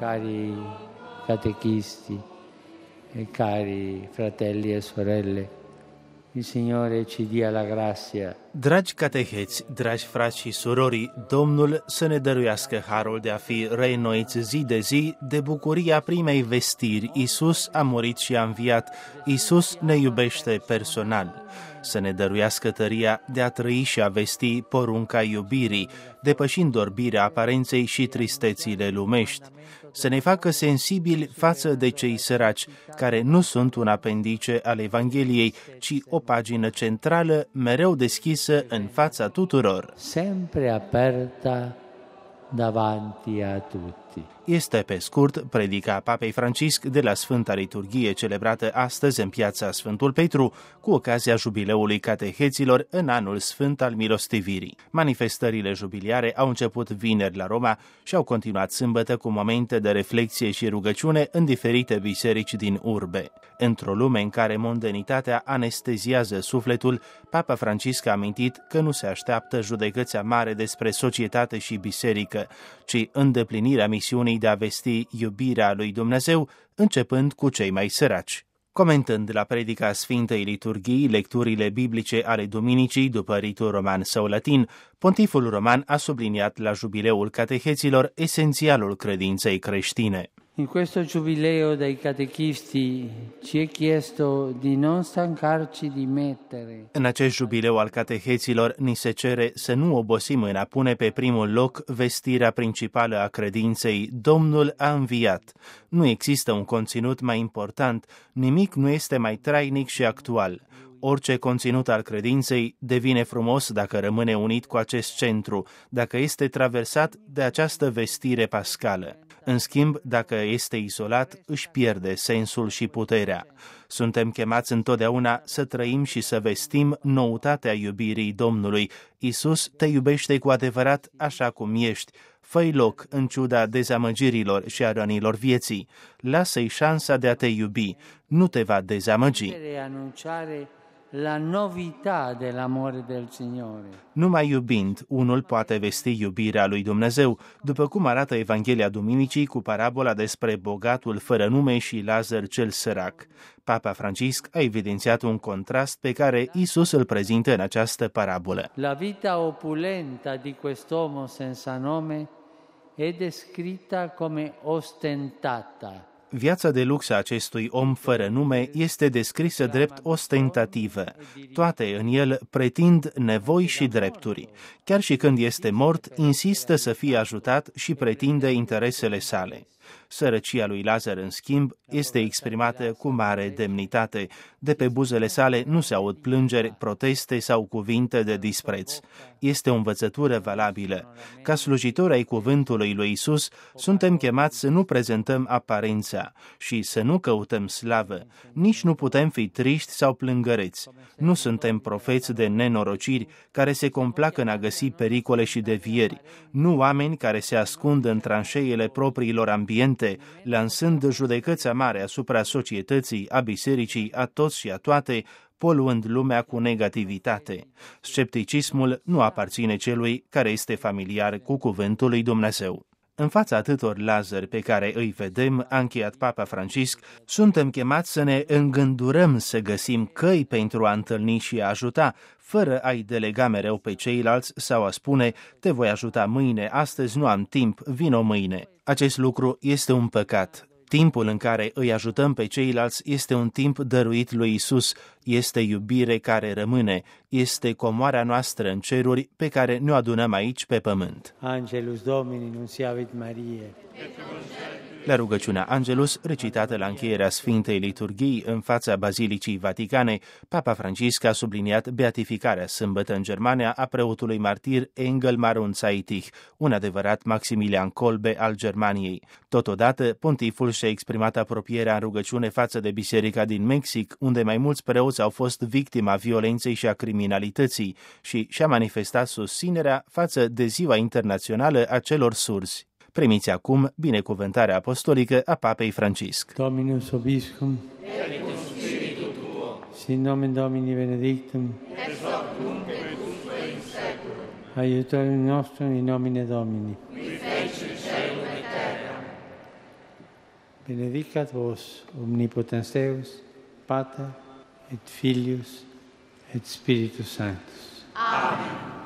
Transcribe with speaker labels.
Speaker 1: cari catechisti e cari fratelli e sorelle, il Signore ci dia la grazia.
Speaker 2: Dragi cateheți, dragi frați și surori, Domnul să ne dăruiască harul de a fi reînnoiți zi de zi de bucuria primei vestiri. Iisus a murit și a înviat. Iisus ne iubește personal. Să ne dăruiască tăria de a trăi și a vesti porunca iubirii, depășind orbirea aparenței și tristețile lumești. Să ne facă sensibili față de cei săraci, care nu sunt un apendice al Evangheliei, ci o pagină centrală, mereu deschisă în fața tuturor.
Speaker 1: Sempre aperta davanti a tutti.
Speaker 2: Este, pe scurt, predica Papei Francisc de la Sfânta Liturghie celebrată astăzi în piața Sfântul Petru, cu ocazia jubileului cateheților în anul sfânt al milostivirii. Manifestările jubiliare au început vineri la Roma și au continuat sâmbătă cu momente de reflexie și rugăciune în diferite biserici din urbe. Într-o lume în care mondanitatea anesteziază sufletul, Papa Francisc a amintit că nu se așteaptă judecăți amare despre societate și biserică, ci îndeplinirea misiunii de a vesti iubirea lui Dumnezeu, începând cu cei mai săraci. Comentând la predica Sfintei Liturghii lecturile biblice ale duminicii după ritul roman sau latin, pontiful roman a subliniat la jubileul cateheților esențialul credinței creștine.
Speaker 1: In questo giubileo dei catechisti ci è chiesto di non stancarci di mettere.
Speaker 2: În acest jubileu al cateheților ni se cere să nu obosim în a pune pe primul loc vestirea principală a credinței: Domnul a înviat. Nu există un conținut mai important, nimic nu este mai trainic și actual. Orice conținut al credinței devine frumos dacă rămâne unit cu acest centru, dacă este traversat de această vestire pascală. În schimb, dacă este izolat, își pierde sensul și puterea. Suntem chemați întotdeauna să trăim și să vestim noutatea iubirii Domnului. Iisus te iubește cu adevărat așa cum ești. Fă-i loc în ciuda dezamăgirilor și a rănilor vieții. Lasă-i șansa de a te iubi. Nu te va dezamăgi.
Speaker 1: La novità dell'amore del Signore.
Speaker 2: Numai iubind, unul poate vesti iubirea lui Dumnezeu, după cum arată Evanghelia Duminicii cu parabola despre bogatul fără nume și Lazar cel sărac. Papa Francisc a evidențiat un contrast pe care Iisus îl prezintă în această parabolă.
Speaker 1: La vita opulenta di quest'uomo senza nome è descritta come ostentata.
Speaker 2: Viața de lux a acestui om fără nume este descrisă drept ostentativă. Toate în el pretind nevoi și drepturi. Chiar și când este mort, insistă să fie ajutat și pretinde interesele sale. Sărăcia lui Lazar, în schimb, este exprimată cu mare demnitate. De pe buzele sale nu se aud plângeri, proteste sau cuvinte de dispreț. Este o învățătură valabilă. Ca slujitori ai cuvântului lui Iisus, suntem chemați să nu prezentăm aparența și să nu căutăm slavă. Nici nu putem fi triști sau plângăreți. Nu suntem profeți de nenorociri care se complacă în a găsi pericole și devieri. Nu oameni care se ascund în tranșeile propriilor ambiente, lansând judecăți amare asupra societății, a bisericii, a toți și a toate, poluând lumea cu negativitate. Scepticismul nu aparține celui care este familiar cu cuvântul lui Dumnezeu. În fața atâtor Lazari pe care îi vedem, a încheiat Papa Francisc, suntem chemați să ne îngândurăm să găsim căi pentru a întâlni și a ajuta, fără a-i delega mereu pe ceilalți sau a spune: te voi ajuta mâine, astăzi nu am timp, vino mâine. Acest lucru este un păcat. Timpul în care îi ajutăm pe ceilalți este un timp dăruit lui Iisus, este iubire care rămâne, este comoara noastră în ceruri pe care ne adunăm aici pe pământ.
Speaker 1: Angelus Domini nunciavit Mariae.
Speaker 2: La rugăciunea Angelus, recitată la încheierea Sfintei Liturghii în fața Bazilicii Vaticane, Papa Francisc a subliniat beatificarea sâmbătă în Germania a preotului martir Engelmar Unzaitig, un adevărat Maximilian Kolbe al Germaniei. Totodată, pontiful și-a exprimat apropierea în rugăciune față de biserica din Mexic, unde mai mulți preoți au fost victima violenței și a criminalității, și și-a manifestat susținerea față de Ziua Internațională a celor surzi. Primiți acum binecuvântarea apostolică a Papei Francisc.
Speaker 1: Dominus Obiscum,
Speaker 3: et cum spiritu tuo,
Speaker 1: sin nomen Domini benedictum,
Speaker 3: ex hoc nunc et usque in seculum,
Speaker 1: aiutorium nostrum in nomine Domini.
Speaker 3: qui feci celum et terram.
Speaker 1: benedicat vos omnipotens Deus, Pater et Filius et Spiritus Sanctus.
Speaker 3: Amen.